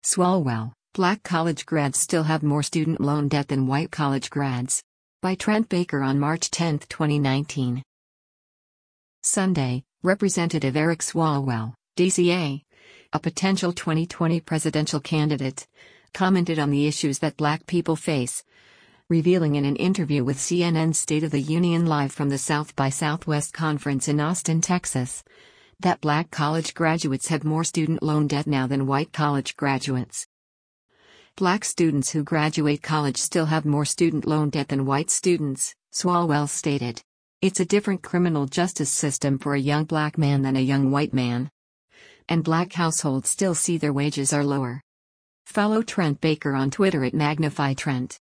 Swalwell, Black college grads still have more student loan debt than white college grads. By Trent Baker on March 10, 2019. Sunday, Representative Eric Swalwell, DCA, a potential 2020 presidential candidate, commented on the issues that Black people face, revealing in an interview with CNN's State of the Union Live from the South by Southwest Conference in Austin, Texas, that Black college graduates have more student loan debt now than white college graduates. Black students who graduate college still have more student loan debt than white students, Swalwell stated. It's a different criminal justice system for a young Black man than a young white man. And Black households still see their wages are lower. Follow Trent Baker on Twitter at MagnifyTrent.